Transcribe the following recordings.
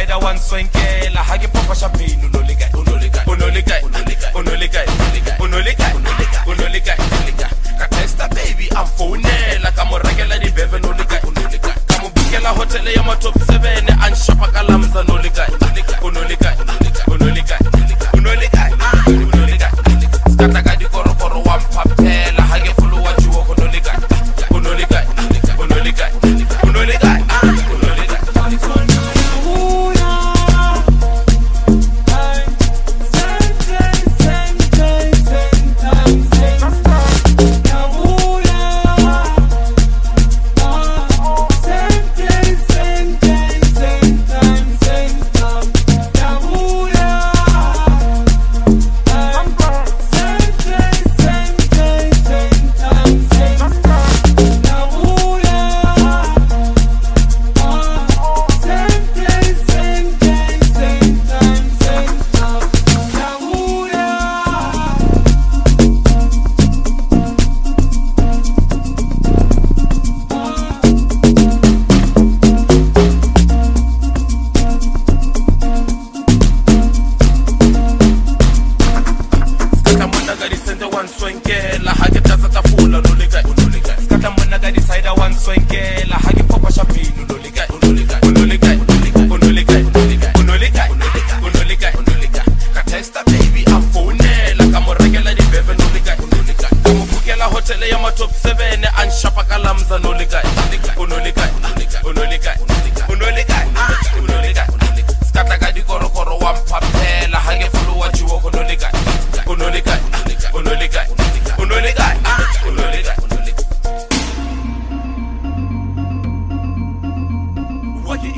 decide one swenkela ha ke popa champagne unolika ka testa baby I'm phonela ka mo rekela di beve unolika ka mo bukela hotel ya ma top 7 an shapa ka lamza unolika skata ka di korokoro wa mpapela ha ke fulu wa juwo unolika top 7 an shapa ka lamza unolika skata ka di korokoro wa mpapela ha ke fulu wa juwo unolika waki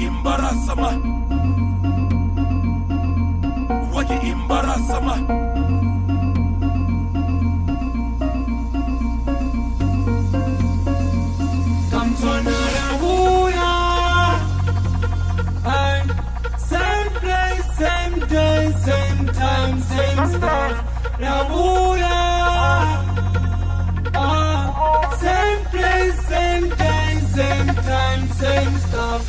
embarasa ma Same time, same stuff. Nabuya. Same place, same day, same time, same stuff.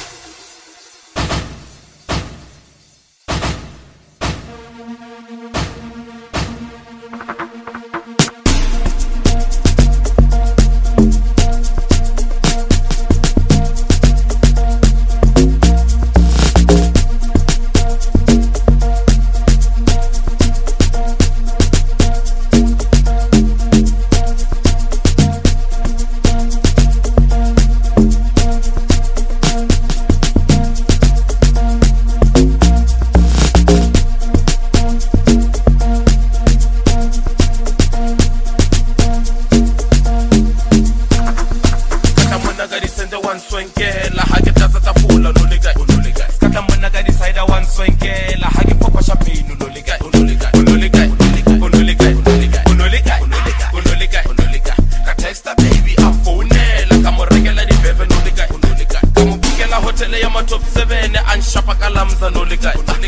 swenkela ha ke tsa tsa fula unolika skata mona ka decide one swenkela ha ke popa champagne unolika ka testa baby I'm phonela ka mo rekela di beve unolika ka mo bukela hotel ya ma top 7 an shapa ka lamza unolika